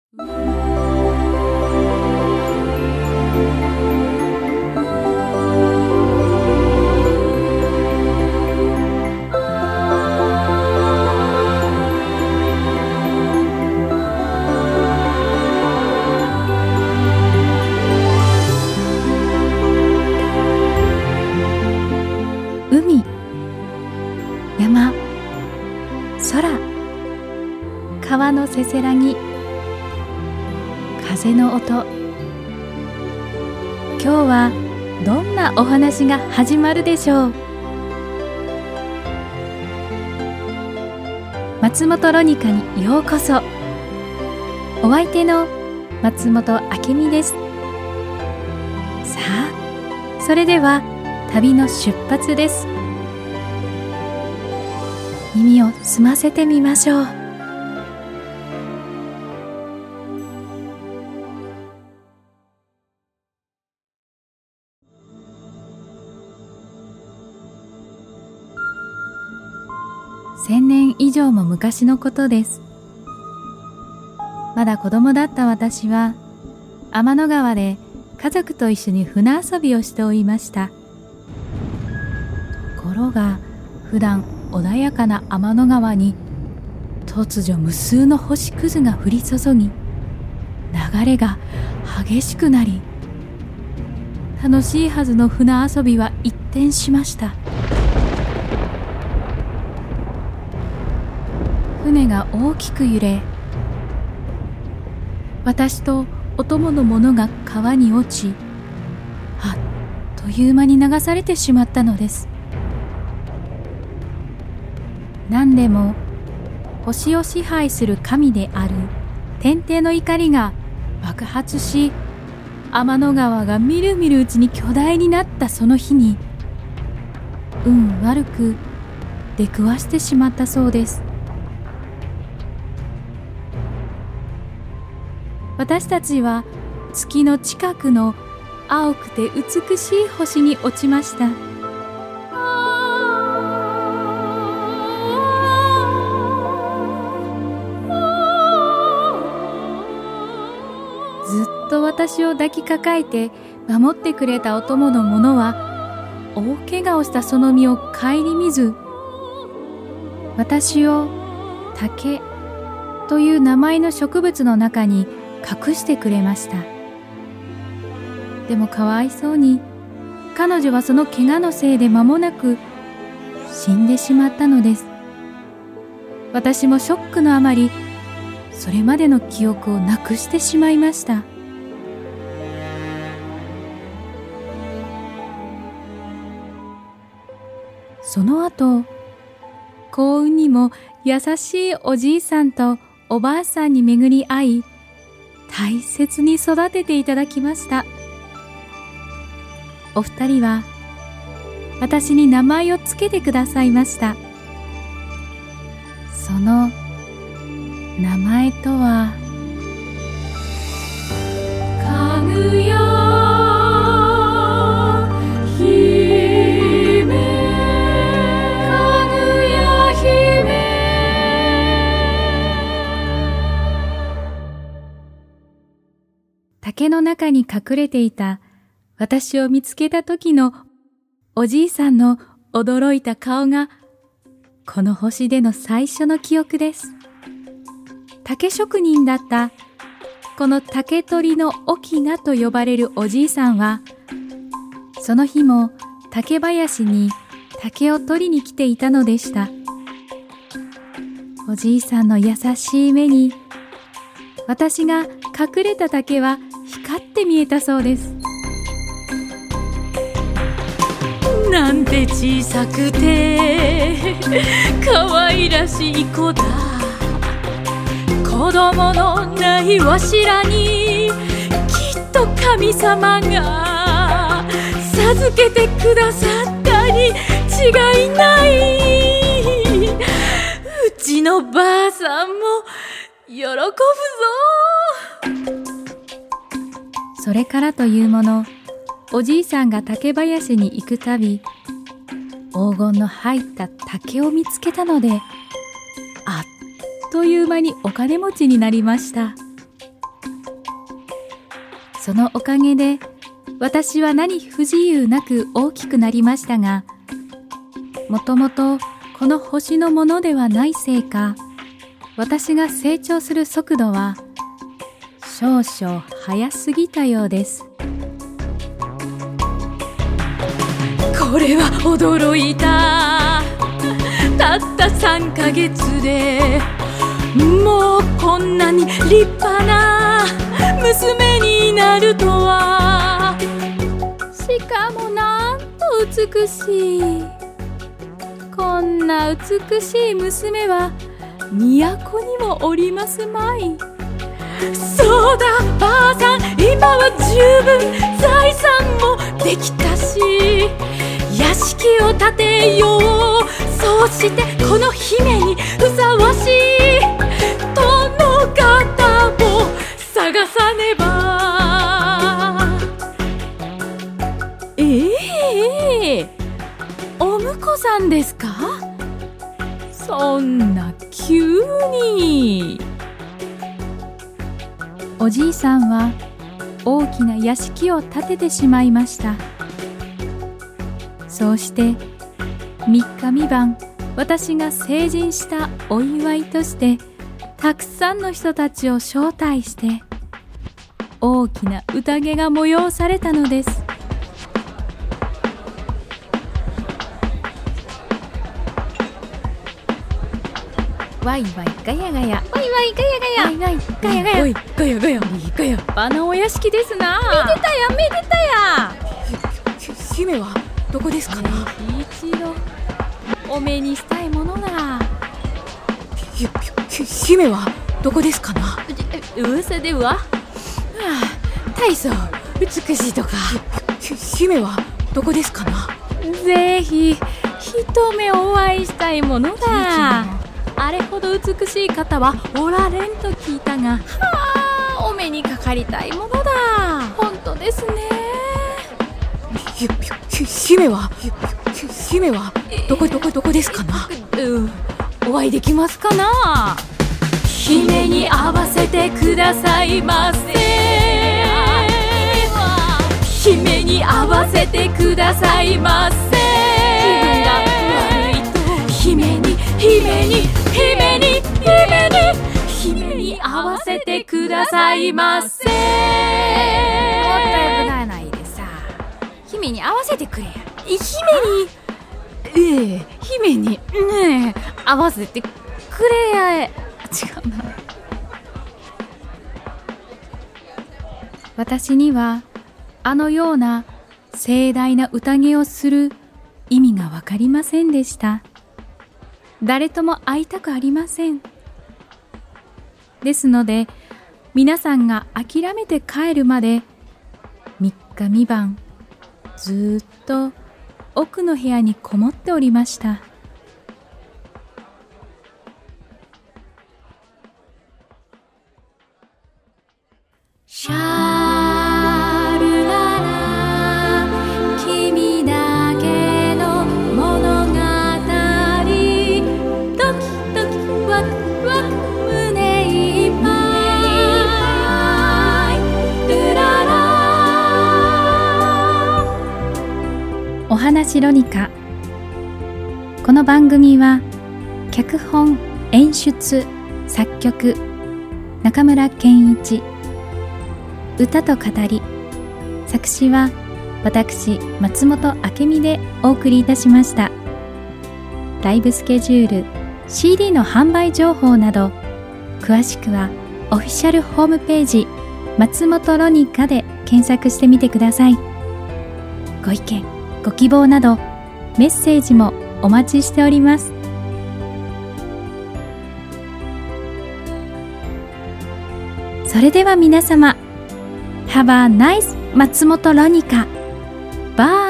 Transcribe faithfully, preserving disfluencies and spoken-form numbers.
海、山、空、川のせせらぎ、風の音。今日はどんなお話が始まるでしょう。松本ロニカにようこそ。お相手の松本明美です。さあ、それでは旅の出発です。耳を澄ませてみましょう。千年以上も昔のことです。まだ子供だった私は天の川で家族と一緒に船遊びをしておりました。ところが普段穏やかな天の川に突如無数の星屑が降り注ぎ、流れが激しくなり、楽しいはずの船遊びは一変しました。船が大きく揺れ、私とお供の者が川に落ち、あっという間に流されてしまったのです。何でも星を支配する神である天帝の怒りが爆発し、天の川がみるみるうちに巨大になったその日に、運悪く出くわしてしまったそうです。私たちは月の近くの青くて美しい星に落ちました。ずっと私を抱きかかえて守ってくれたお供の者は大怪我をしたその身を顧みず、私を竹という名前の植物の中に隠してくれました。でもかわいそうに彼女はその怪我のせいで間もなく死んでしまったのです。私もショックのあまりそれまでの記憶をなくしてしまいました。その後、幸運にも優しいおじいさんとおばあさんに巡り会い、大切に育てていただきました。お二人は私に名前をつけてくださいました。その名前とは、かぐや姫、かぐや姫。竹の中に隠れていた私を見つけた時のおじいさんの驚いた顔が、この星での最初の記憶です。竹職人だったこの竹取の翁と呼ばれるおじいさんは、その日も竹林に竹を取りに来ていたのでした。おじいさんの優しい目に、私が隠れた竹は光って見えたそうです。なんて小さくて可愛らしい子だ。子供のないわしらにきっと神様が授けてくださったに違いない。うちのばあさんも喜ぶぞ。それからというもの、おじいさんが竹林に行くたび、黄金の入った竹を見つけたので、あっという間にお金持ちになりました。 そのおかげで私は何不自由なく大きくなりましたが、もともとこの星のものではないせいか、私が成長する速度は少々早すぎたようです。 これは驚いた。たったさんかげつでもうこんなに立派な娘になるとは。 しかもなんと美しい。こんな美しい娘は都にもおりますまい。 そうだばあさん、今は十分財産もできたし、屋敷を建てよう。そうしてこの姫にふさわしい殿方を探さねば。 ええ、お婿さんですか？そんな急に。おじいさんは大きな屋敷を建ててしまいました。そうしてみっかみばん、私が成人したお祝いとしてたくさんの人たちを招待して大きな宴が催されたのです。わいわいガヤガヤ、わいわいガヤガヤ、わいわいガヤガヤ、 おいガヤガヤガヤ。 あのお屋敷ですな。 めでたやめでたや。ひひ姫はどこですかな。 一度お目にしたいものだ。 ひひ姫はどこですかな。 噂では、はあ、大層美しいとか。ひひ姫はどこですかな。 ぜひ一目お会いしたいものだ。あれほど美しい方はおられんと聞いたが、はあ、お目にかかりたいものだ。本当ですね。 ひひ姫はひひ姫はどこどこどこですかな。 うん、お会いできますかな。 姫に会わせてくださいませ。姫に会わせてくださいませ。 気分が悪いと姫に姫に姫に姫に姫に会わせてくださいませ。もったいぶらないでさ、姫に会わせてくれや。 姫に、 ええ、姫にねえ会わせてくれやえ。違うな。私にはあのような盛大な宴をする意味がわかりませんでした。誰とも会いたくありません。ですので皆さんが諦めて帰るまでみっかみばんずっと奥の部屋にこもっておりました。シャルララ、君だけの物語、ドキドキワクワク胸いっぱい、ルララ。お話ロニカ。この番組は脚本・演出・作曲中村健一、歌と語り、作詞は私松本明美でお送りいたしました。ライブスケジュール、シーディー の販売情報など詳しくはオフィシャルホームページ松本ロニカで検索してみてください。ご意見ご希望などメッセージもお待ちしております。それでは皆様、Have a nice 松本ロニカ。バイ。